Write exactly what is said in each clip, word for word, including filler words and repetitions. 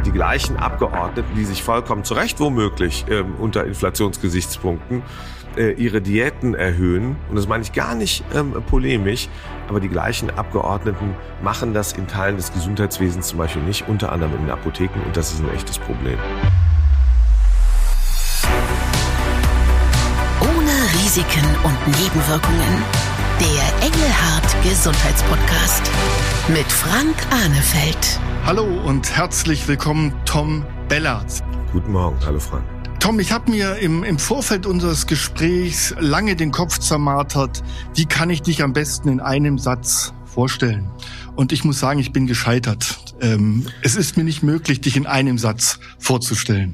die gleichen Abgeordneten, die sich vollkommen zu Recht womöglich ähm, unter Inflationsgesichtspunkten äh, ihre Diäten erhöhen. Und das meine ich gar nicht ähm, polemisch, aber die gleichen Abgeordneten machen das in Teilen des Gesundheitswesens zum Beispiel nicht, unter anderem in den Apotheken, und das ist ein echtes Problem. Ohne Risiken und Nebenwirkungen. Der Engelhardt Gesundheitspodcast mit Frank Ahnefeld. Hallo und herzlich willkommen, Tom Bellert. Guten Morgen, hallo Frank. Tom, ich habe mir im, im Vorfeld unseres Gesprächs lange den Kopf zermartert, wie kann ich dich am besten in einem Satz vorstellen? Und ich muss sagen, ich bin gescheitert. Ähm, es ist mir nicht möglich, dich in einem Satz vorzustellen.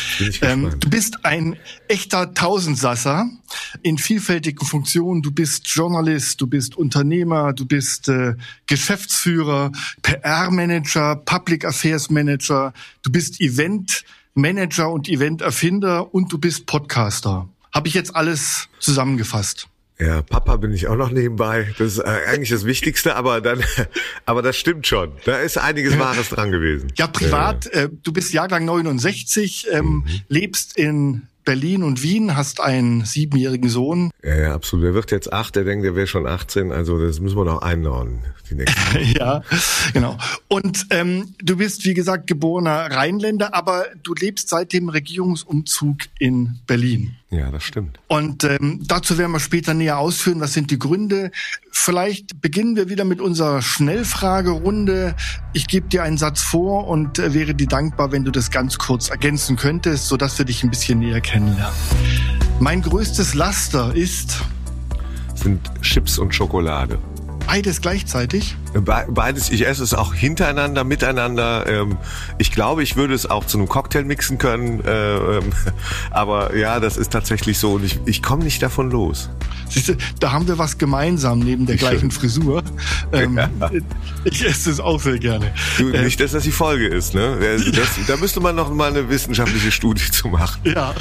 Ähm, du bist ein echter Tausendsasser in vielfältigen Funktionen. Du bist Journalist, du bist Unternehmer, du bist äh, Geschäftsführer, P R-Manager, Public Affairs Manager, du bist Event-Manager und Event-Erfinder und du bist Podcaster. Habe ich jetzt alles zusammengefasst? Ja, Papa bin ich auch noch nebenbei. Das ist äh, eigentlich das Wichtigste, aber dann, aber das stimmt schon. Da ist einiges Wahres dran gewesen. Ja, privat, äh, du bist Jahrgang neunundsechzig, ähm, mhm. lebst in Berlin und Wien, hast einen siebenjährigen Sohn. Ja, ja, absolut. Der wird jetzt acht, der denkt, der wäre schon achtzehn, also das müssen wir noch einordnen. Die nächsten ja, genau. Und ähm, du bist, wie gesagt, geborener Rheinländer, aber du lebst seit dem Regierungsumzug in Berlin. Ja, das stimmt. Und ähm, dazu werden wir später näher ausführen, was sind die Gründe. Vielleicht beginnen wir wieder mit unserer Schnellfragerunde. Ich gebe dir einen Satz vor und äh, wäre dir dankbar, wenn du das ganz kurz ergänzen könntest, sodass wir dich ein bisschen näher kennenlernen. Mein größtes Laster ist? Sind Chips und Schokolade. Beides gleichzeitig? Be- Beides, ich esse es auch hintereinander, miteinander. Ähm, ich glaube, ich würde es auch zu einem Cocktail mixen können. Äh, ähm, aber ja, das ist tatsächlich so und ich, ich komme nicht davon los. Siehst du, da haben wir was gemeinsam neben der gleichen Frisur. Ähm, ja. Ich esse es auch sehr gerne. Du, nicht, dass das die Folge ist, ne? Das, das, da müsste man noch mal eine wissenschaftliche Studie zu machen. Ja.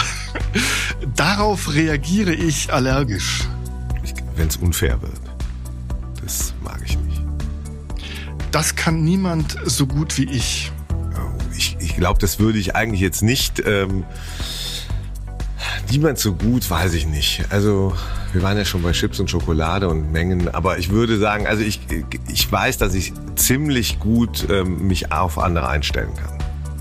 Darauf reagiere ich allergisch. Wenn es unfair wird. Das mag ich nicht. Das kann niemand so gut wie ich. Ich, ich glaube, das würde ich eigentlich jetzt nicht. Ähm, niemand so gut, weiß ich nicht. Also wir waren ja schon bei Chips und Schokolade und Mengen, aber ich würde sagen, also ich, ich weiß, dass ich ziemlich gut ähm, mich auf andere einstellen kann.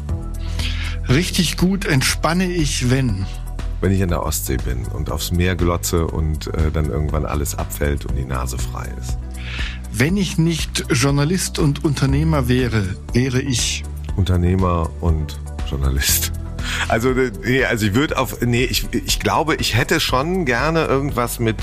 Richtig gut entspanne ich, wenn? Wenn ich in der Ostsee bin und aufs Meer glotze und äh, dann irgendwann alles abfällt und die Nase frei ist. Wenn ich nicht Journalist und Unternehmer wäre, wäre ich? Unternehmer und Journalist. Also, nee, also ich würde auf, nee, ich, ich glaube, ich hätte schon gerne irgendwas mit,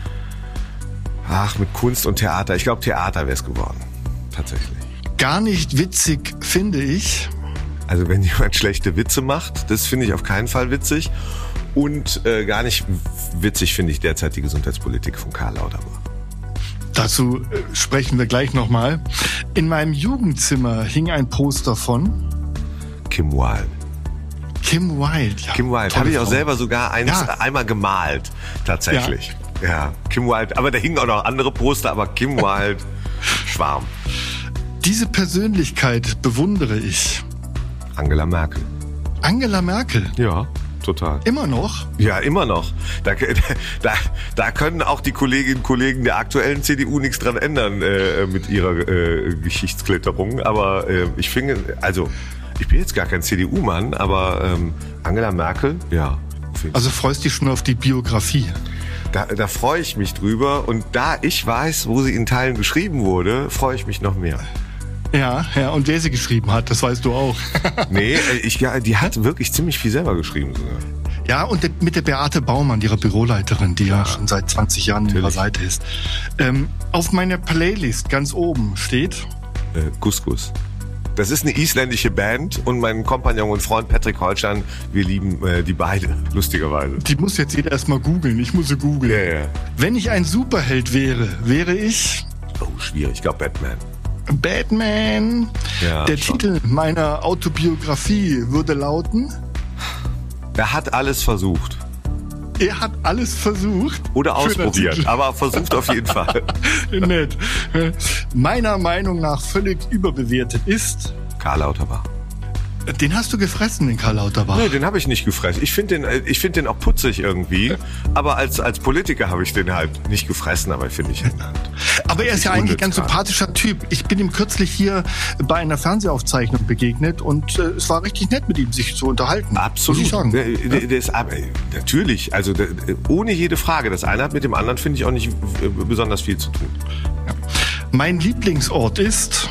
ach, mit Kunst und Theater. Ich glaube, Theater wäre es geworden. Tatsächlich. Gar nicht witzig, finde ich. Also wenn jemand schlechte Witze macht, das finde ich auf keinen Fall witzig. Und äh, gar nicht witzig finde ich derzeit die Gesundheitspolitik von Karl Lauterbach. Dazu äh, sprechen wir gleich nochmal. In meinem Jugendzimmer hing ein Poster von Kim Wilde. Kim Wilde, ja. Kim Wilde, habe ich auch selber sogar eins, ja. einmal gemalt, tatsächlich. Ja. ja, Kim Wilde, aber da hingen auch noch andere Poster, aber Kim Wilde, Schwarm. Diese Persönlichkeit bewundere ich. Angela Merkel. Angela Merkel? Ja. Total. Immer noch? Ja, immer noch. Da, da, da können auch die Kolleginnen und Kollegen der aktuellen C D U nichts dran ändern äh, mit ihrer äh, Geschichtsklitterung. Aber äh, ich finde, also ich bin jetzt gar kein C D U-Mann, aber ähm, Angela Merkel, ja. Also freust dich schon auf die Biografie? Da, da freue ich mich drüber. Und da ich weiß, wo sie in Teilen geschrieben wurde, freue ich mich noch mehr. Ja, ja, und wer sie geschrieben hat, das weißt du auch. Nee, ich, ja, die hat wirklich ziemlich viel selber geschrieben sogar. Ja, und de, mit der Beate Baumann, ihrer Büroleiterin, die ja, ja schon seit zwanzig Jahren an ihrer Seite ist. Ähm, auf meiner Playlist ganz oben steht äh, Couscous. Das ist eine isländische Band und mein Kompagnon und Freund Patrick Holstein, wir lieben äh, die beide, lustigerweise. Die muss jetzt jeder erstmal googeln, ich muss sie googeln. Ja, ja. Wenn ich ein Superheld wäre, wäre ich... Oh, schwierig, ich glaube Batman. Batman. Ja, Der schon. Titel meiner Autobiografie würde lauten... Er hat alles versucht. Er hat alles versucht. Oder ausprobiert, aber versucht auf jeden Fall. Nett. Meiner Meinung nach völlig überbewertet ist... Karl Lauterbach. Den hast du gefressen, den Karl Lauterbach? Nee, den habe ich nicht gefressen. Ich finde den, ich finde den auch putzig irgendwie. Aber als, als Politiker habe ich den halt nicht gefressen, aber finde ich halt. Aber er ist ja eigentlich ein ganz sympathischer Typ. Ich bin ihm kürzlich hier bei einer Fernsehaufzeichnung begegnet und äh, es war richtig nett, mit ihm sich zu unterhalten. Absolut. Muss ich sagen. Der, der, der ist, natürlich, also der, ohne jede Frage. Das eine hat mit dem anderen, finde ich, auch nicht besonders viel zu tun. Ja. Mein Lieblingsort ist?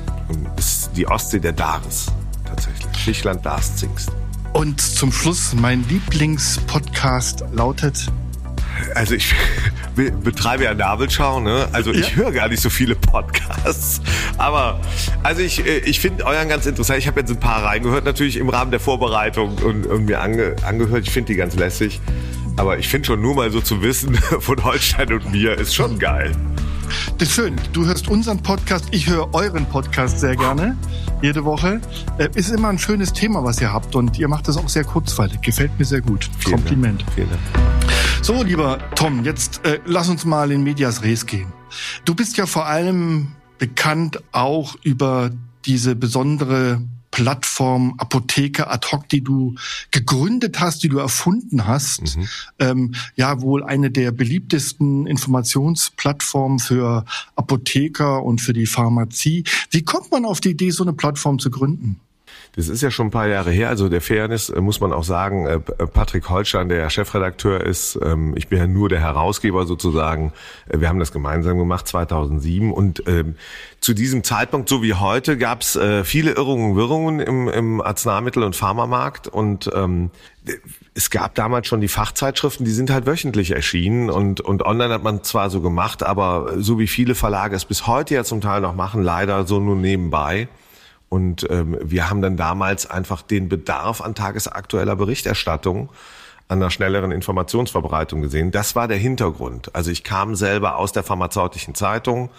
Ist die Ostsee der Dares. Tatsächlich. Fischland Darszingst. Und zum Schluss, mein Lieblingspodcast lautet? Also ich betreibe ja Nabelschau, ne? Also ich ja. höre gar nicht so viele Podcasts. Aber also ich, ich finde euren ganz interessant. Ich habe jetzt ein paar reingehört, natürlich im Rahmen der Vorbereitung und, und mir ange, angehört. Ich finde die ganz lässig. Aber ich finde schon nur mal so zu wissen von Holstein und mir ist schon geil. Das ist schön. Du hörst unseren Podcast, ich höre euren Podcast sehr gerne. Jede Woche. Äh, ist immer ein schönes Thema, was ihr habt. Und ihr macht das auch sehr kurzweilig. Gefällt mir sehr gut. Vielen Kompliment. Dank. Vielen Dank. So, lieber Tom, jetzt äh, lass uns mal in Medias Res gehen. Du bist ja vor allem bekannt auch über diese besondere Plattform Apotheker ad hoc, die du gegründet hast, die du erfunden hast. Mhm. Ähm, ja, wohl eine der beliebtesten Informationsplattformen für Apotheker und für die Pharmazie. Wie kommt man auf die Idee, so eine Plattform zu gründen? Das ist ja schon ein paar Jahre her, also der Fairness muss man auch sagen, Patrick Holstein, der Chefredakteur ist, ich bin ja nur der Herausgeber sozusagen, wir haben das gemeinsam gemacht zweitausendsieben und ähm, zu diesem Zeitpunkt, so wie heute, gab es äh, viele Irrungen und Wirrungen im, im Arzneimittel- und Pharmamarkt und ähm, es gab damals schon die Fachzeitschriften, die sind halt wöchentlich erschienen und, und online hat man zwar so gemacht, aber so wie viele Verlage es bis heute ja zum Teil noch machen, leider so nur nebenbei. Und ähm, wir haben dann damals einfach den Bedarf an tagesaktueller Berichterstattung, an einer schnelleren Informationsverbreitung gesehen. Das war der Hintergrund. Also ich kam selber aus der pharmazeutischen Zeitung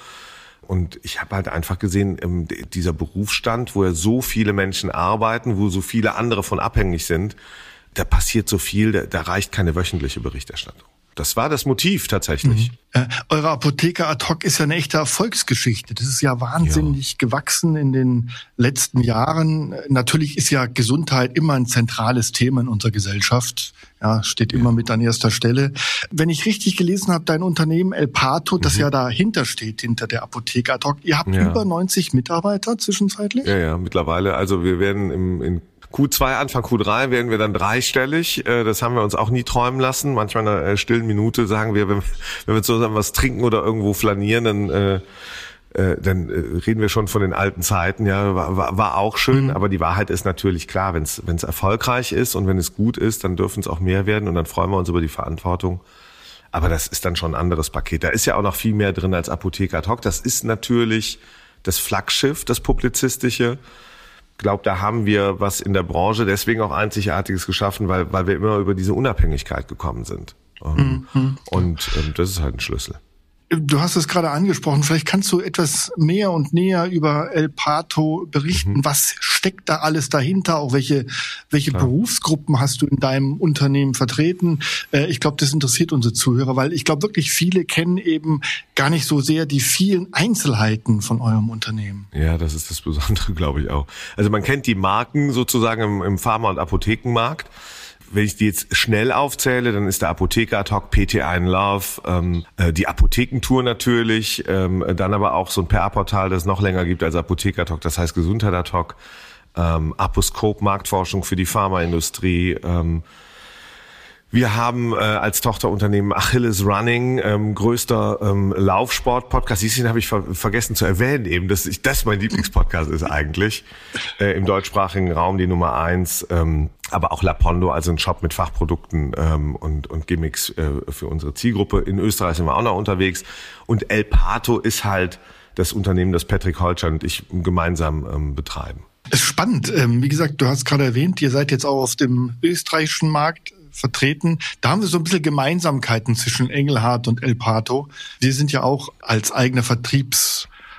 und ich habe halt einfach gesehen, ähm, dieser Berufsstand, wo ja so viele Menschen arbeiten, wo so viele andere von abhängig sind, da passiert so viel, da, da reicht keine wöchentliche Berichterstattung. Das war das Motiv tatsächlich. Mhm. Äh, eure Apotheker ad hoc ist ja eine echte Erfolgsgeschichte. Das ist ja wahnsinnig ja. gewachsen in den letzten Jahren. Natürlich ist ja Gesundheit immer ein zentrales Thema in unserer Gesellschaft. Ja, steht immer ja. mit an erster Stelle. Wenn ich richtig gelesen habe, dein Unternehmen Elpato, das mhm. ja dahinter steht, hinter der Apotheker ad hoc. Ihr habt ja. über neunzig Mitarbeiter zwischenzeitlich? Ja, ja, mittlerweile. Also wir werden im, in Q zwei, Anfang Q drei werden wir dann dreistellig. Das haben wir uns auch nie träumen lassen. Manchmal in einer stillen Minute sagen wir, wenn, wenn wir zusammen was trinken oder irgendwo flanieren, dann, äh, dann reden wir schon von den alten Zeiten. Ja, war, war auch schön, mhm. aber die Wahrheit ist natürlich klar, wenn es wenn es erfolgreich ist und wenn es gut ist, dann dürfen es auch mehr werden und dann freuen wir uns über die Verantwortung. Aber das ist dann schon ein anderes Paket. Da ist ja auch noch viel mehr drin als Apotheker ad hoc. Das ist natürlich das Flaggschiff, das Publizistische. Ich glaube, da haben wir was in der Branche deswegen auch Einzigartiges geschaffen, weil weil wir immer über diese Unabhängigkeit gekommen sind. Mhm. Und ähm, das ist halt ein Schlüssel. Du hast es gerade angesprochen, vielleicht kannst du etwas mehr und näher über Elpato berichten. Mhm. Was steckt da alles dahinter? Auch welche welche Klar. Berufsgruppen hast du in deinem Unternehmen vertreten? Äh, ich glaube, das interessiert unsere Zuhörer, weil ich glaube wirklich viele kennen eben gar nicht so sehr die vielen Einzelheiten von eurem Unternehmen. Ja, das ist das Besondere, glaube ich auch. Also man kennt die Marken sozusagen im, im Pharma- und Apothekenmarkt. Wenn ich die jetzt schnell aufzähle, dann ist der Apotheker ad hoc, P T eins Love, ähm, die Apothekentour natürlich, ähm, dann aber auch so ein P R-Portal, das es noch länger gibt als Apotheker ad hoc, das heißt Gesundheit ad hoc, ähm, Aposcope, Marktforschung für die Pharmaindustrie. Ähm, wir haben äh, als Tochterunternehmen Achilles Running, ähm, größter ähm, Laufsport-Podcast. Diesen habe ich ver- vergessen zu erwähnen eben, dass ich, das mein Lieblingspodcast ist eigentlich. Äh, im deutschsprachigen Raum die Nummer eins. Ähm, aber auch Lapondo, also ein Shop mit Fachprodukten ähm, und, und Gimmicks äh, für unsere Zielgruppe. In Österreich sind wir auch noch unterwegs. Und Elpato ist halt das Unternehmen, das Patrick Holstein und ich gemeinsam ähm, betreiben. Das ist spannend. Ähm, wie gesagt, du hast gerade erwähnt, ihr seid jetzt auch auf dem österreichischen Markt vertreten. Da haben wir so ein bisschen Gemeinsamkeiten zwischen Engelhardt und Elpato. Wir sind ja auch als eigener Vertriebs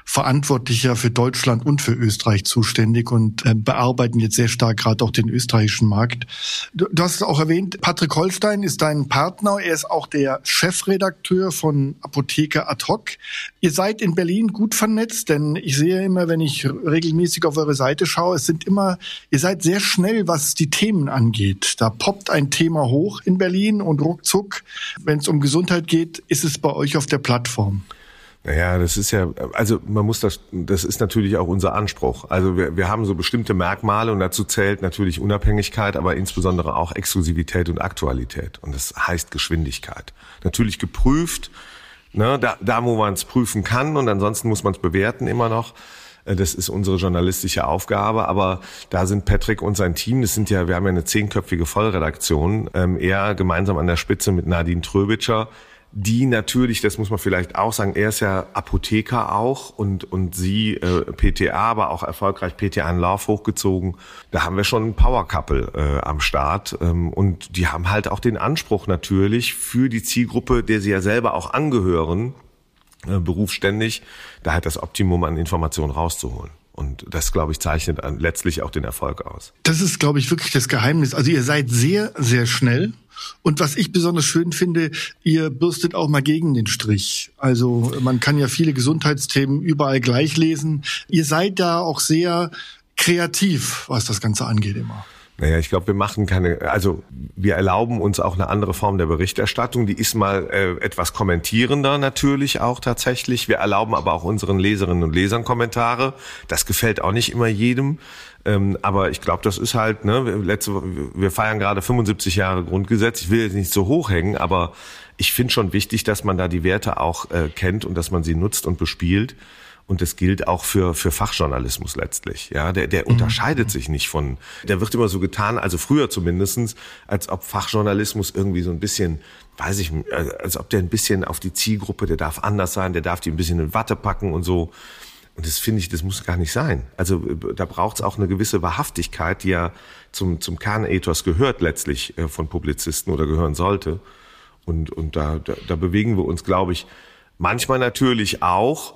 verantwortlich ja für Deutschland und für Österreich zuständig und äh, bearbeiten jetzt sehr stark gerade auch den österreichischen Markt. Du, du hast es auch erwähnt, Patrick Holstein ist dein Partner. Er ist auch der Chefredakteur von Apotheker ad hoc. Ihr seid in Berlin gut vernetzt, denn ich sehe immer, wenn ich regelmäßig auf eure Seite schaue, es sind immer, ihr seid sehr schnell, was die Themen angeht. Da poppt ein Thema hoch in Berlin und ruckzuck, wenn es um Gesundheit geht, ist es bei euch auf der Plattform. Naja, das ist ja, also man muss das, das ist natürlich auch unser Anspruch. Also wir, wir haben so bestimmte Merkmale und dazu zählt natürlich Unabhängigkeit, aber insbesondere auch Exklusivität und Aktualität. Und das heißt Geschwindigkeit. Natürlich geprüft, ne, da, da wo man es prüfen kann und ansonsten muss man es bewerten immer noch. Das ist unsere journalistische Aufgabe, aber da sind Patrick und sein Team, das sind ja, wir haben ja eine zehnköpfige Vollredaktion, ähm, er gemeinsam an der Spitze mit Nadine Tröbitscher, die natürlich, das muss man vielleicht auch sagen, er ist ja Apotheker auch und und sie äh, P T A, aber auch erfolgreich P T A in Lauf hochgezogen. Da haben wir schon ein Power Couple äh, am Start ähm, und die haben halt auch den Anspruch natürlich für die Zielgruppe, der sie ja selber auch angehören, äh, berufsständig, da halt das Optimum an Informationen rauszuholen. Und das, glaube ich, zeichnet letztlich auch den Erfolg aus. Das ist, glaube ich, wirklich das Geheimnis. Also ihr seid sehr, sehr schnell. Und was ich besonders schön finde, ihr bürstet auch mal gegen den Strich. Also man kann ja viele Gesundheitsthemen überall gleich lesen. Ihr seid da auch sehr kreativ, was das Ganze angeht immer. Naja, ich glaube, wir machen keine, also wir erlauben uns auch eine andere Form der Berichterstattung. Die ist mal äh, etwas kommentierender natürlich auch tatsächlich. Wir erlauben aber auch unseren Leserinnen und Lesern Kommentare. Das gefällt auch nicht immer jedem. Ähm, aber ich glaube, das ist halt, ne, letzte, wir feiern gerade fünfundsiebzig Jahre Grundgesetz. Ich will jetzt nicht so hochhängen, aber ich finde schon wichtig, dass man da die Werte auch äh, kennt und dass man sie nutzt und bespielt. Und das gilt auch für für Fachjournalismus letztlich. Ja, der der unterscheidet mhm. sich nicht von. Der wird immer so getan, also früher zumindestens, als ob Fachjournalismus irgendwie so ein bisschen, weiß ich, als ob der ein bisschen auf die Zielgruppe, der darf anders sein, der darf die ein bisschen in Watte packen und so. Und das finde ich, das muss gar nicht sein. Also da braucht es auch eine gewisse Wahrhaftigkeit, die ja zum zum Kernethos gehört letztlich äh, von Publizisten oder gehören sollte. Und und da da, da bewegen wir uns, glaube ich, manchmal natürlich auch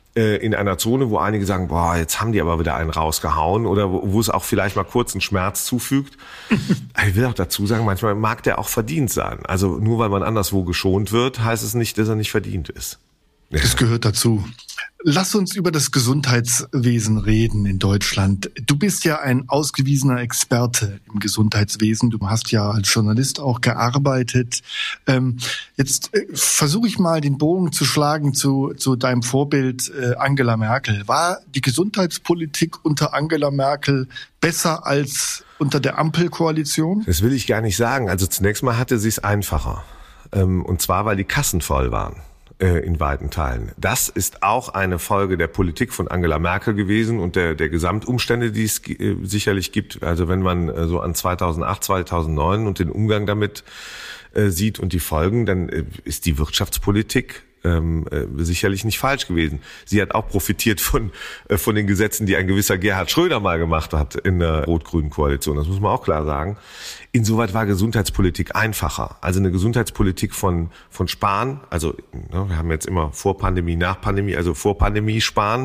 in einer Zone, wo einige sagen, boah, jetzt haben die aber wieder einen rausgehauen oder wo, wo es auch vielleicht mal kurz einen Schmerz zufügt. Ich will auch dazu sagen, manchmal mag der auch verdient sein. Also nur weil man anderswo geschont wird, heißt es nicht, dass er nicht verdient ist. Ja. Das gehört dazu. Lass uns über das Gesundheitswesen reden in Deutschland. Du bist ja ein ausgewiesener Experte im Gesundheitswesen. Du hast ja als Journalist auch gearbeitet. Ähm, jetzt äh, versuche ich mal den Bogen zu schlagen zu, zu deinem Vorbild äh, Angela Merkel. War die Gesundheitspolitik unter Angela Merkel besser als unter der Ampelkoalition? Das will ich gar nicht sagen. Also zunächst mal hatte sie es einfacher. Ähm, und zwar, weil die Kassen voll waren. In weiten Teilen. Das ist auch eine Folge der Politik von Angela Merkel gewesen und der, der Gesamtumstände, die es äh, sicherlich gibt. Also wenn man äh, so an zweitausendacht, zweitausendneun und den Umgang damit äh, sieht und die Folgen, dann äh, ist die Wirtschaftspolitik ähm, äh, sicherlich nicht falsch gewesen. Sie hat auch profitiert von äh, von den Gesetzen, die ein gewisser Gerhard Schröder mal gemacht hat in der rot-grünen Koalition. Das muss man auch klar sagen. Insoweit war Gesundheitspolitik einfacher. Also eine Gesundheitspolitik von von Spahn, also ne, wir haben jetzt immer vor Pandemie, nach Pandemie, also vor Pandemie Spahn,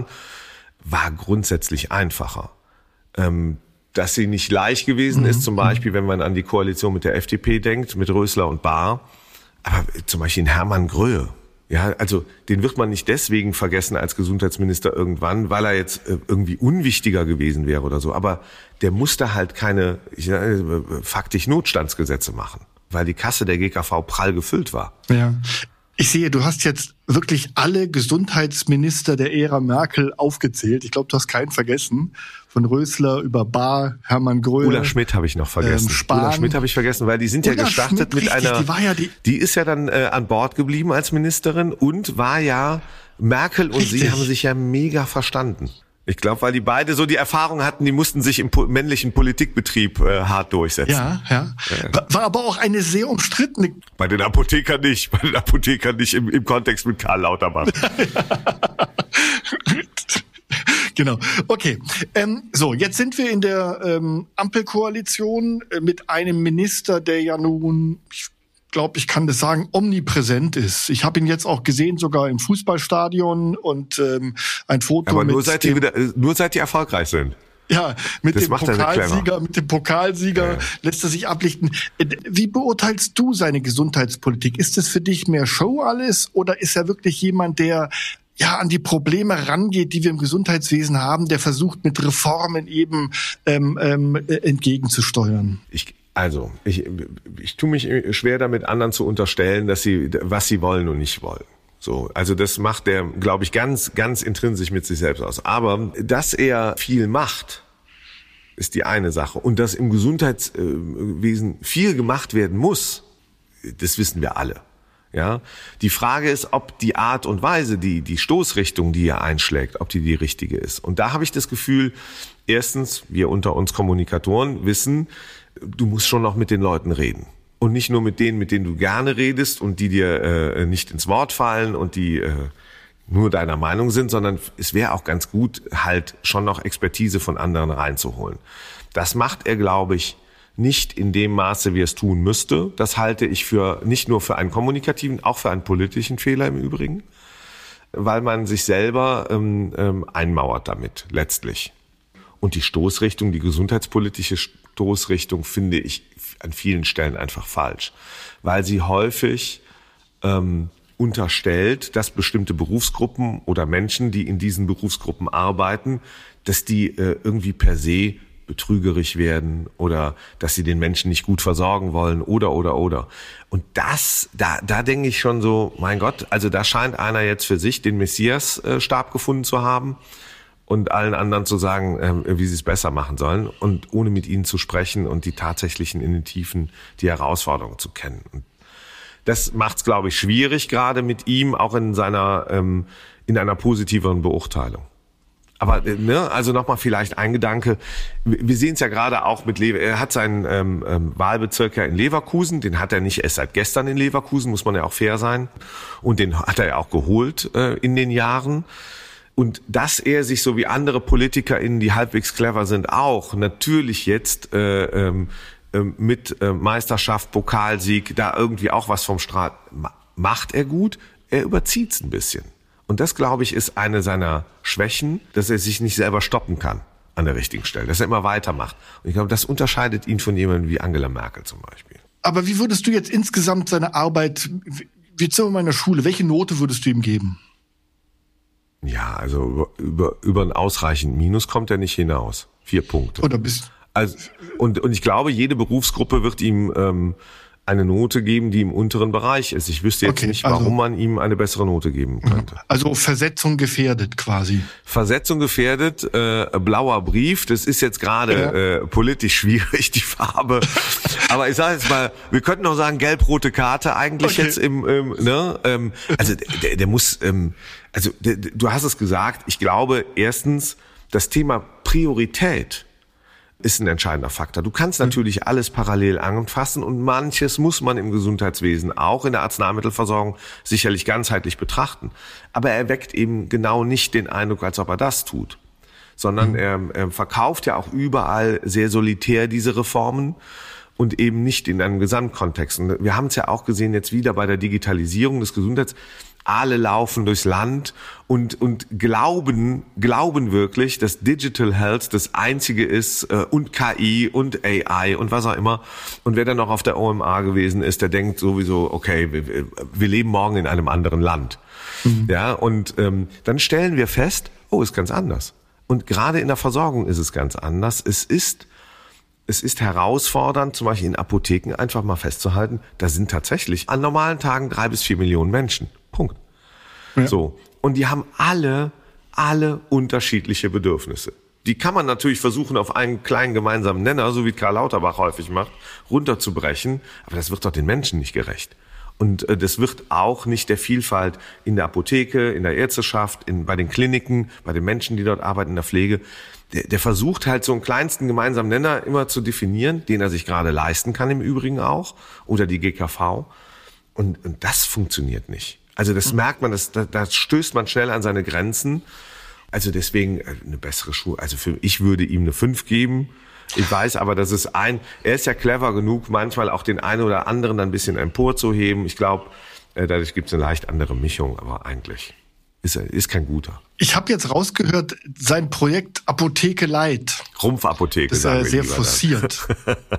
war grundsätzlich einfacher. Ähm, dass sie nicht leicht gewesen mhm. ist, zum Beispiel, wenn man an die Koalition mit der F D P denkt, mit Rösler und Bahr, aber zum Beispiel in Hermann Gröhe. Ja, also den wird man nicht deswegen vergessen als Gesundheitsminister irgendwann, weil er jetzt irgendwie unwichtiger gewesen wäre oder so. Aber der musste halt keine ich, äh, faktisch Notstandsgesetze machen, weil die Kasse der G K V prall gefüllt war. Ja. Ich sehe, du hast jetzt wirklich alle Gesundheitsminister der Ära Merkel aufgezählt. Ich glaube, du hast keinen vergessen. Von Rösler über Bahr, Hermann Gröhe. Ulla Schmidt habe ich noch vergessen. Ähm, Ulla Schmidt habe ich vergessen, weil die sind Ulla ja gestartet Schmidt, mit richtig, einer. Die, war ja die, die ist ja dann äh, an Bord geblieben als Ministerin und war ja Merkel und richtig. Sie haben sich ja mega verstanden. Ich glaube, weil die beide so die Erfahrung hatten, die mussten sich im po- männlichen Politikbetrieb äh, hart durchsetzen. Ja, ja, ja. War aber auch eine sehr umstrittene. Bei den Apothekern nicht, bei den Apothekern nicht im, im Kontext mit Karl Lauterbach. Genau. Okay. Ähm, so, jetzt sind wir in der ähm, Ampelkoalition äh, mit einem Minister, der ja nun, ich glaube, ich kann das sagen, omnipräsent ist. Ich habe ihn jetzt auch gesehen, sogar im Fußballstadion und ähm, ein Foto Aber mit nur seit, die wieder, nur seit die erfolgreich sind. Ja, mit das dem macht er sehr Pokalsieger, clever. mit dem Pokalsieger Ja. lässt er sich ablichten. Wie beurteilst du seine Gesundheitspolitik? Ist es für dich mehr Show alles oder ist er wirklich jemand, der ja an die Probleme rangeht, die wir im Gesundheitswesen haben, der versucht mit Reformen eben ähm, ähm, entgegenzusteuern? Ich, also, ich, ich tue mich schwer damit, anderen zu unterstellen, dass sie, was sie wollen und nicht wollen. So, also das macht er, glaube ich, ganz, ganz intrinsisch mit sich selbst aus. Aber dass er viel macht, ist die eine Sache. Und dass im Gesundheitswesen viel gemacht werden muss, das wissen wir alle. Ja, die Frage ist, ob die Art und Weise, die, die Stoßrichtung, die er einschlägt, ob die die richtige ist. Und da habe ich das Gefühl, erstens, wir unter uns Kommunikatoren wissen, du musst schon noch mit den Leuten reden. Und nicht nur mit denen, mit denen du gerne redest und die dir äh, nicht ins Wort fallen und die äh, nur deiner Meinung sind, sondern es wäre auch ganz gut, halt schon noch Expertise von anderen reinzuholen. Das macht er, glaube ich, nicht in dem Maße, wie er es tun müsste. Das halte ich für nicht nur für einen kommunikativen, auch für einen politischen Fehler im Übrigen, weil man sich selber ähm, ähm, einmauert damit letztlich. Und die Stoßrichtung, die gesundheitspolitische Stoßrichtung, finde ich an vielen Stellen einfach falsch, weil sie häufig ähm, unterstellt, dass bestimmte Berufsgruppen oder Menschen, die in diesen Berufsgruppen arbeiten, dass die äh, irgendwie per se betrügerisch werden oder dass sie den Menschen nicht gut versorgen wollen oder, oder, oder. Und das, da, da denke ich schon so, mein Gott, also da scheint einer jetzt für sich den Messias-Stab gefunden zu haben und allen anderen zu sagen, ähm, wie sie es besser machen sollen und ohne mit ihnen zu sprechen und die tatsächlichen in den Tiefen die Herausforderungen zu kennen. Und das macht es, glaube ich, schwierig gerade mit ihm, auch in seiner ähm, in einer positiveren Beurteilung. Aber ne, also nochmal vielleicht ein Gedanke. Wir sehen es ja gerade auch mit Lever. Er hat seinen ähm, ähm, Wahlbezirk ja in Leverkusen. Den hat er nicht erst seit gestern in Leverkusen, muss man ja auch fair sein. Und den hat er ja auch geholt äh, in den Jahren. Und dass er sich so wie andere PolitikerInnen, die halbwegs clever sind, auch natürlich jetzt äh, ähm, äh, mit äh, Meisterschaft, Pokalsieg, da irgendwie auch was vom Strahl macht er gut. Er überzieht's ein bisschen. Und das, glaube ich, ist eine seiner Schwächen, dass er sich nicht selber stoppen kann an der richtigen Stelle, dass er immer weitermacht. Und ich glaube, das unterscheidet ihn von jemandem wie Angela Merkel zum Beispiel. Aber wie würdest du jetzt insgesamt seine Arbeit, wie sind wir in der Schule, welche Note würdest du ihm geben? Ja, also über, über, über ein ausreichend Minus kommt er nicht hinaus. Vier Punkte. Oder bist also, und, und ich glaube, jede Berufsgruppe wird ihm ähm, eine Note geben, die im unteren Bereich ist. Ich wüsste jetzt okay, nicht, also, warum man ihm eine bessere Note geben könnte. Also Versetzung gefährdet quasi. Versetzung gefährdet, äh, blauer Brief, das ist jetzt gerade ja. äh, politisch schwierig, die Farbe. Aber ich sage jetzt mal, wir könnten auch sagen, gelb-rote Karte eigentlich okay. jetzt im, ähm, ne? Ähm, also der, der muss, ähm, also der, du hast es gesagt, ich glaube erstens, das Thema Priorität ist ein entscheidender Faktor. Du kannst natürlich alles parallel anfassen und manches muss man im Gesundheitswesen, auch in der Arzneimittelversorgung, sicherlich ganzheitlich betrachten. Aber er weckt eben genau nicht den Eindruck, als ob er das tut, sondern er, er verkauft ja auch überall sehr solitär diese Reformen und eben nicht in einem Gesamtkontext. Und wir haben es ja auch gesehen jetzt wieder bei der Digitalisierung des Gesundheits. Alle laufen durchs Land und und glauben glauben wirklich, dass Digital Health das Einzige ist äh, und K I und A I und was auch immer. Und wer dann noch auf der O M A gewesen ist, der denkt sowieso, okay, wir, wir leben morgen in einem anderen Land. Mhm. Ja, und ähm, dann stellen wir fest, oh, ist ganz anders. Und gerade in der Versorgung ist es ganz anders. Es ist Es ist herausfordernd, zum Beispiel in Apotheken einfach mal festzuhalten, da sind tatsächlich an normalen Tagen drei bis vier Millionen Menschen. Punkt. Ja. So. Und die haben alle, alle unterschiedliche Bedürfnisse. Die kann man natürlich versuchen, auf einen kleinen gemeinsamen Nenner, so wie Karl Lauterbach häufig macht, runterzubrechen. Aber das wird doch den Menschen nicht gerecht. Und äh, das wird auch nicht der Vielfalt in der Apotheke, in der Ärzteschaft, in, bei den Kliniken, bei den Menschen, die dort arbeiten, in der Pflege. Der, der versucht halt so einen kleinsten gemeinsamen Nenner immer zu definieren, den er sich gerade leisten kann im Übrigen auch, oder die G K V. Und, und das funktioniert nicht. Also das merkt man, das, da, da stößt man schnell an seine Grenzen. Also deswegen eine bessere Schule. Also für ich würde ihm eine fünf geben. Ich weiß aber, dass es ein, er ist ja clever genug, manchmal auch den einen oder anderen ein bisschen emporzuheben. Ich glaube, dadurch gibt es eine leicht andere Mischung, aber eigentlich ist er ist kein guter. Ich habe jetzt rausgehört, sein Projekt Apotheke Light. Rumpfapotheke. Das ist ja sehr forciert.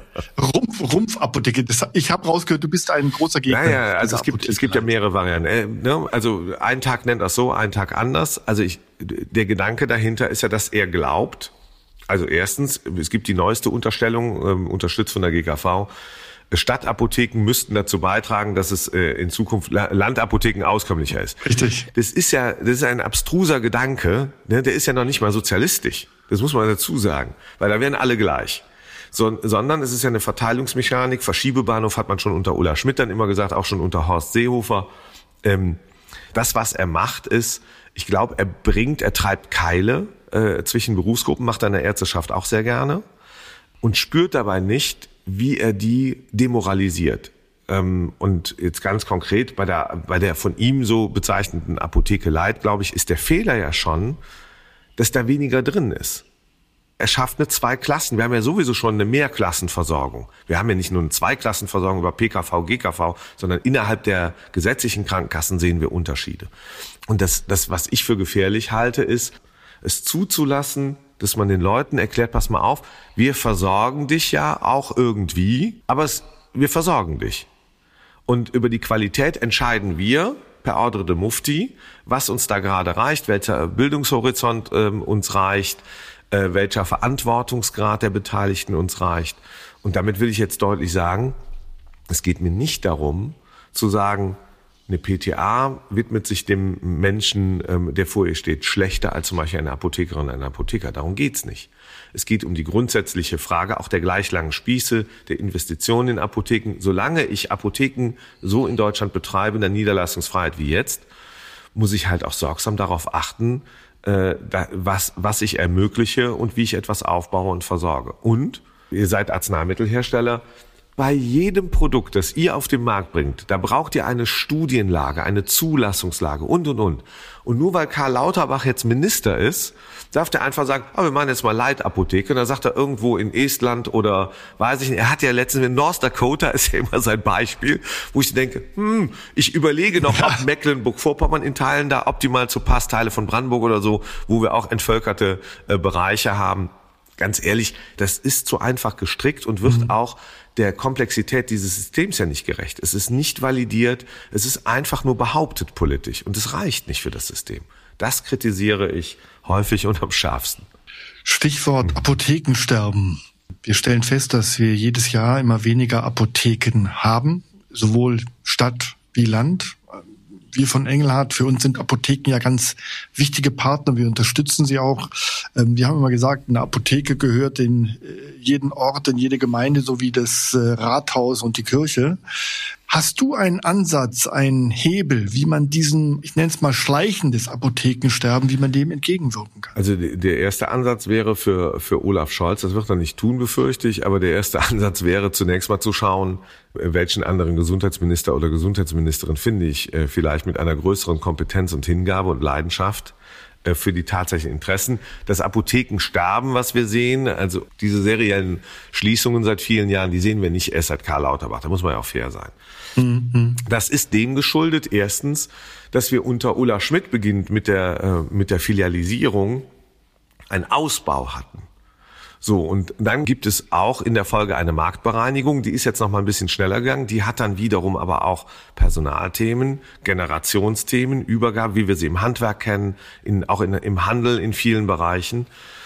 Rumpf, Rumpfapotheke. Das, ich habe rausgehört, du bist ein großer Gegner. Ja, ja, also es gibt, es gibt ja mehrere Varianten. Also einen Tag nennt das so, einen Tag anders. Also ich, der Gedanke dahinter ist ja, dass er glaubt, also erstens, es gibt die neueste Unterstellung, ähm, unterstützt von der G K V, Stadtapotheken müssten dazu beitragen, dass es äh, in Zukunft Landapotheken auskömmlicher ist. Richtig. Das ist ja, das ist ein abstruser Gedanke, ne? Der ist ja noch nicht mal sozialistisch. Das muss man dazu sagen, weil da wären alle gleich. So, sondern es ist ja eine Verteilungsmechanik. Verschiebebahnhof hat man schon unter Ulla Schmidt dann immer gesagt, auch schon unter Horst Seehofer. Ähm, das, was er macht, ist, ich glaube, er bringt, er treibt Keile äh, zwischen Berufsgruppen, macht er in der Ärzteschaft auch sehr gerne und spürt dabei nicht, wie er die demoralisiert. Ähm, und jetzt ganz konkret bei der, bei der von ihm so bezeichneten Apotheke Light, glaube ich, ist der Fehler ja schon, dass da weniger drin ist. Er schafft eine Zweiklassen. Wir haben ja sowieso schon eine Mehrklassenversorgung. Wir haben ja nicht nur eine Zweiklassenversorgung über P K V, G K V, sondern innerhalb der gesetzlichen Krankenkassen sehen wir Unterschiede. Und das, das, was ich für gefährlich halte, ist, es zuzulassen, dass man den Leuten erklärt, pass mal auf, wir versorgen dich ja auch irgendwie, aber es, wir versorgen dich. Und über die Qualität entscheiden wir per Ordre de Mufti, was uns da gerade reicht, welcher Bildungshorizont ähm, uns reicht, äh, welcher Verantwortungsgrad der Beteiligten uns reicht. Und damit will ich jetzt deutlich sagen, es geht mir nicht darum, zu sagen, eine P T A widmet sich dem Menschen, ähm, der vor ihr steht, schlechter als zum Beispiel eine Apothekerin, ein Apotheker. Darum geht's nicht. Es geht um die grundsätzliche Frage auch der gleich langen Spieße, der Investitionen in Apotheken. Solange ich Apotheken so in Deutschland betreibe, in der Niederlassungsfreiheit wie jetzt, muss ich halt auch sorgsam darauf achten, äh, da, was, was ich ermögliche und wie ich etwas aufbaue und versorge. Und ihr seid Arzneimittelhersteller. Bei jedem Produkt, das ihr auf den Markt bringt, da braucht ihr eine Studienlage, eine Zulassungslage und, und, und. Und nur weil Karl Lauterbach jetzt Minister ist, darf der einfach sagen, oh, wir machen jetzt mal Leitapotheke. Und dann sagt er irgendwo in Estland oder weiß ich nicht, er hat ja letztens in North Dakota, ist ja immer sein Beispiel, wo ich denke, hm, ich überlege noch, ob Mecklenburg-Vorpommern in Teilen da optimal zu passt, Teile von Brandenburg oder so, wo wir auch entvölkerte äh, Bereiche haben. Ganz ehrlich, das ist zu einfach gestrickt und wird mhm. auch der Komplexität dieses Systems ja nicht gerecht. Es ist nicht validiert, es ist einfach nur behauptet politisch und es reicht nicht für das System. Das kritisiere ich häufig und am schärfsten. Stichwort Apothekensterben. Wir stellen fest, dass wir jedes Jahr immer weniger Apotheken haben, sowohl Stadt wie Land. Wir von Engelhardt, für uns sind Apotheken ja ganz wichtige Partner. Wir unterstützen sie auch. Wir haben immer gesagt, eine Apotheke gehört in jeden Ort, in jede Gemeinde, sowie das Rathaus und die Kirche. Hast du einen Ansatz, einen Hebel, wie man diesem, ich nenne es mal schleichendes Apothekensterben, wie man dem entgegenwirken kann? Also der erste Ansatz wäre für für Olaf Scholz, das wird er nicht tun, befürchte ich, aber der erste Ansatz wäre zunächst mal zu schauen, welchen anderen Gesundheitsminister oder Gesundheitsministerin finde ich vielleicht mit einer größeren Kompetenz und Hingabe und Leidenschaft für die tatsächlichen Interessen. Das Apothekensterben, was wir sehen, also diese seriellen Schließungen seit vielen Jahren, die sehen wir nicht erst seit Karl Lauterbach, da muss man ja auch fair sein. Mhm. Das ist dem geschuldet, erstens, dass wir unter Ulla Schmidt beginnend mit der, äh, mit der Filialisierung einen Ausbau hatten. So, und dann gibt es auch in der Folge eine Marktbereinigung, die ist jetzt noch mal ein bisschen schneller gegangen, die hat dann wiederum aber auch Personalthemen, Generationsthemen, Übergabe, wie wir sie im Handwerk kennen, in, auch in, im Handel in vielen Bereichen.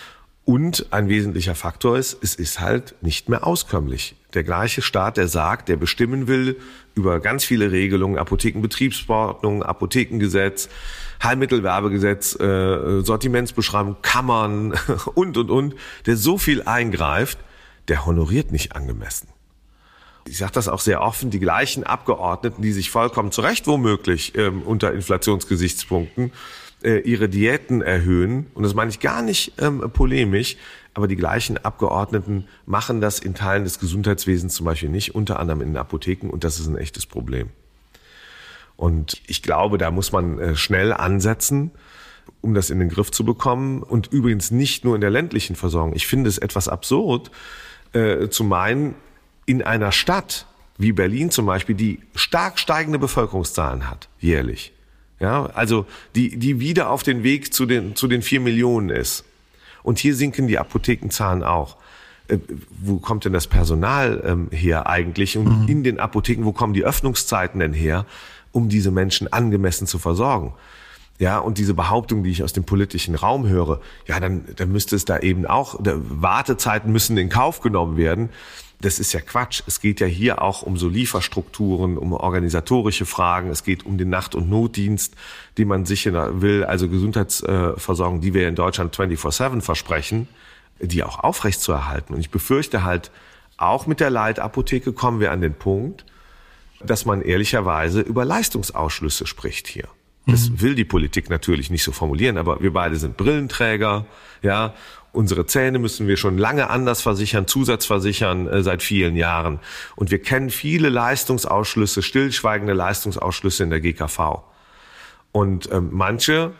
Und ein wesentlicher Faktor ist, es ist halt nicht mehr auskömmlich. Der gleiche Staat, der sagt, der bestimmen will über ganz viele Regelungen, Apothekenbetriebsverordnung, Apothekengesetz, Heilmittelwerbegesetz, äh, Sortimentsbeschreibung, Kammern und, und, und, der so viel eingreift, der honoriert nicht angemessen. Ich sage das auch sehr offen, die gleichen Abgeordneten, die sich vollkommen zu Recht womöglich ähm, unter Inflationsgesichtspunkten äh, ihre Diäten erhöhen, und das meine ich gar nicht ähm, polemisch, aber die gleichen Abgeordneten machen das in Teilen des Gesundheitswesens zum Beispiel nicht, unter anderem in den Apotheken, und das ist ein echtes Problem. Und ich glaube, da muss man äh, schnell ansetzen. um das in den Griff zu bekommen. Und übrigens nicht nur in der ländlichen Versorgung. Ich finde es etwas absurd, äh, zu meinen, in einer Stadt wie Berlin zum Beispiel, die stark steigende Bevölkerungszahlen hat, jährlich. Ja, also die, die wieder auf den Weg zu den, zu den vier Millionen ist. Und hier sinken die Apothekenzahlen auch. Äh, wo kommt denn das Personal ähm, her eigentlich? Und mhm. in den Apotheken, wo kommen die Öffnungszeiten denn her, um diese Menschen angemessen zu versorgen? Ja, und diese Behauptung, die ich aus dem politischen Raum höre, ja, dann, dann müsste es da eben auch, Wartezeiten müssen in Kauf genommen werden. Das ist ja Quatsch. Es geht ja hier auch um so Lieferstrukturen, um organisatorische Fragen. Es geht um den Nacht- und Notdienst, den man sichern will. Also Gesundheitsversorgung, die wir in Deutschland vierundzwanzig sieben versprechen, die auch aufrechtzuerhalten. Und ich befürchte halt, auch mit der Leitapotheke kommen wir an den Punkt, dass man ehrlicherweise über Leistungsausschlüsse spricht hier. Das mhm. will die Politik natürlich nicht so formulieren, aber wir beide sind Brillenträger, ja. Unsere Zähne müssen wir schon lange anders versichern, Zusatzversichern äh, seit vielen Jahren. Und wir kennen viele Leistungsausschlüsse, stillschweigende Leistungsausschlüsse in der G K V. Und ähm, manche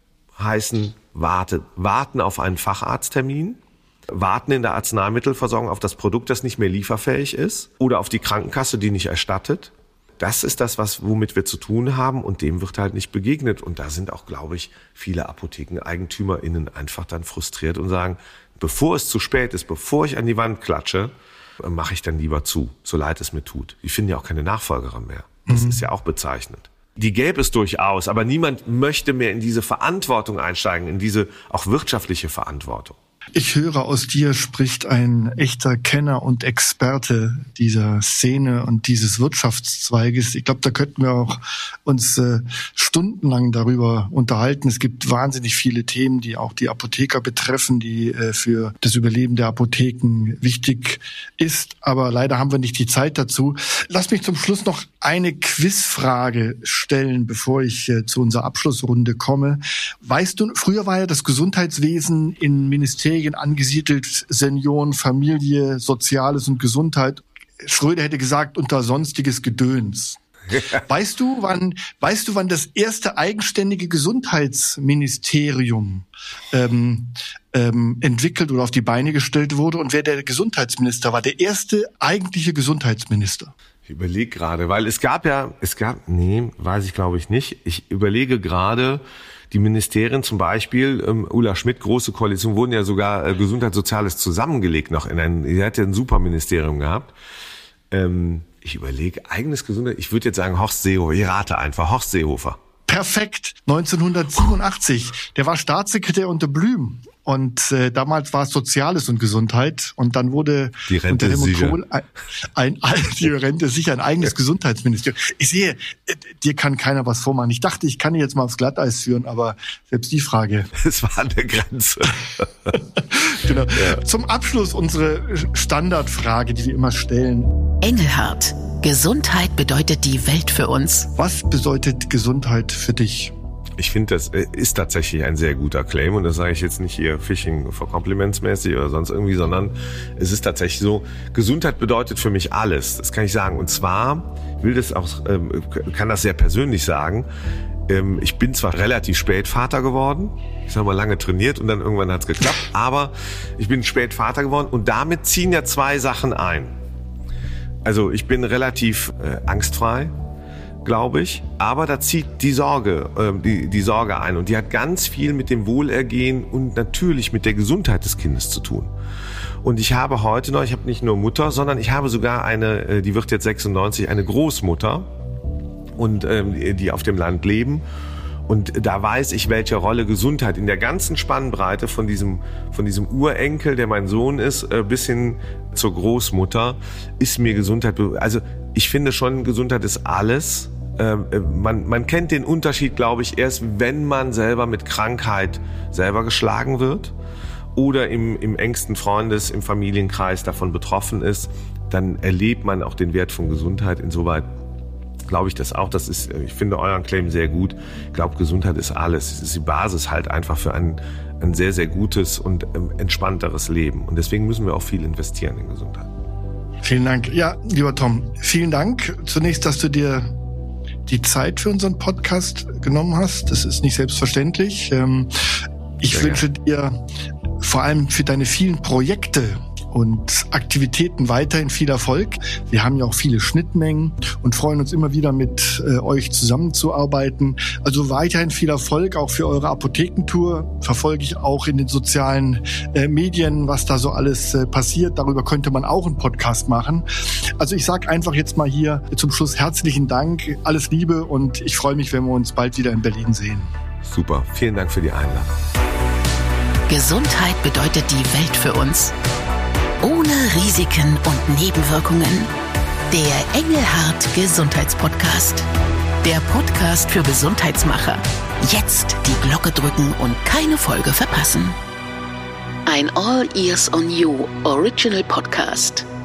heißen warte, warten auf einen Facharzttermin, warten in der Arzneimittelversorgung auf das Produkt, das nicht mehr lieferfähig ist, oder auf die Krankenkasse, die nicht erstattet. Das ist das, was, womit wir zu tun haben, und dem wird halt nicht begegnet. Und da sind auch, glaube ich, viele ApothekeneigentümerInnen einfach dann frustriert und sagen, bevor es zu spät ist, bevor ich an die Wand klatsche, mache ich dann lieber zu, so leid es mir tut. Die finden ja auch keine Nachfolgerin mehr. Das mhm. ist ja auch bezeichnend. Die gäbe es durchaus, aber niemand möchte mehr in diese Verantwortung einsteigen, in diese auch wirtschaftliche Verantwortung. Ich höre, aus dir spricht ein echter Kenner und Experte dieser Szene und dieses Wirtschaftszweiges. Ich glaube, da könnten wir auch uns äh, stundenlang darüber unterhalten. Es gibt wahnsinnig viele Themen, die auch die Apotheker betreffen, die äh, für das Überleben der Apotheken wichtig ist. Aber leider haben wir nicht die Zeit dazu. Lass mich zum Schluss noch eine Quizfrage stellen, bevor ich äh, zu unserer Abschlussrunde komme. Weißt du, früher war ja das Gesundheitswesen in Ministerien angesiedelt, Senioren, Familie, Soziales und Gesundheit. Schröder hätte gesagt, unter sonstiges Gedöns. Weißt du, wann, weißt du, wann das erste eigenständige Gesundheitsministerium ähm, ähm, entwickelt oder auf die Beine gestellt wurde und wer der Gesundheitsminister war? Der erste eigentliche Gesundheitsminister. Ich überlege gerade, weil es gab ja, es gab, nee, weiß ich glaube ich nicht. Ich überlege gerade, die Ministerien zum Beispiel, ähm, Ulla Schmidt, Große Koalition, wurden ja sogar äh, Gesundheit, Soziales zusammengelegt noch in ein, sie hat ja ein Superministerium gehabt. Ähm, ich überlege, eigenes Gesundheit, ich würde jetzt sagen Horst Seehofer, ich rate einfach, Horst Seehofer. Perfekt, neunzehnhundertsiebenundachtzig, der war Staatssekretär unter Blüm. Und äh, damals war es Soziales und Gesundheit. Und dann wurde die Rente unter Helmut Kohl ein, ein, ein, die Rente sicher ein eigenes Gesundheitsministerium. Ich sehe, äh, dir kann keiner was vormachen. Ich dachte, ich kann ihn jetzt mal aufs Glatteis führen, aber selbst die Frage. Es war an der Grenze. Genau. Ja. Zum Abschluss unsere Standardfrage, die wir immer stellen. Engelhardt, Gesundheit bedeutet die Welt für uns. Was bedeutet Gesundheit für dich? Ich finde, das ist tatsächlich ein sehr guter Claim, und das sage ich jetzt nicht hier Fishing for Compliments mäßig oder sonst irgendwie, sondern es ist tatsächlich so, Gesundheit bedeutet für mich alles, das kann ich sagen. Und zwar will das auch, kann das sehr persönlich sagen, ich bin zwar relativ spät Vater geworden, ich sage mal lange trainiert und dann irgendwann hat es geklappt, aber ich bin spät Vater geworden und damit ziehen ja zwei Sachen ein. Also ich bin relativ äh, angstfrei, glaube ich, aber da zieht die Sorge, äh, die, die Sorge ein, und die hat ganz viel mit dem Wohlergehen und natürlich mit der Gesundheit des Kindes zu tun. Und ich habe heute noch, ich habe nicht nur Mutter, sondern ich habe sogar eine, die wird jetzt sechsundneunzig, eine Großmutter, und ähm, die auf dem Land leben. Und da weiß ich, welche Rolle Gesundheit in der ganzen Spannbreite von diesem, von diesem Urenkel, der mein Sohn ist, äh, bis hin zur Großmutter, ist mir Gesundheit. Also ich finde schon, Gesundheit ist alles. Äh, man, man kennt den Unterschied, glaube ich, erst, wenn man selber mit Krankheit selber geschlagen wird oder im, im engsten Freundes-, im Familienkreis davon betroffen ist. Dann erlebt man auch den Wert von Gesundheit. Insoweit glaube ich das auch. Das ist, ich finde euren Claim sehr gut. Ich glaube, Gesundheit ist alles. Es ist die Basis halt einfach für ein, ein sehr, sehr gutes und ähm, entspannteres Leben. Und deswegen müssen wir auch viel investieren in Gesundheit. Vielen Dank. Ja, lieber Tom, vielen Dank. Zunächst, dass du dir die Zeit für unseren Podcast genommen hast. Das ist nicht selbstverständlich. Ähm, ich Sehr wünsche gerne. dir vor allem für deine vielen Projekte und Aktivitäten weiterhin viel Erfolg. Wir haben ja auch viele Schnittmengen und freuen uns immer wieder mit äh, euch zusammenzuarbeiten. Also weiterhin viel Erfolg auch für eure Apothekentour. Verfolge ich auch in den sozialen äh, Medien, was da so alles äh, passiert. Darüber könnte man auch einen Podcast machen. Also ich sage einfach jetzt mal hier zum Schluss herzlichen Dank, alles Liebe und ich freue mich, wenn wir uns bald wieder in Berlin sehen. Super, vielen Dank für die Einladung. Gesundheit bedeutet die Welt für uns. Ohne Risiken und Nebenwirkungen. Der Engelhardt Gesundheitspodcast. Der Podcast für Gesundheitsmacher. Jetzt die Glocke drücken und keine Folge verpassen. Ein All Ears on You Original Podcast.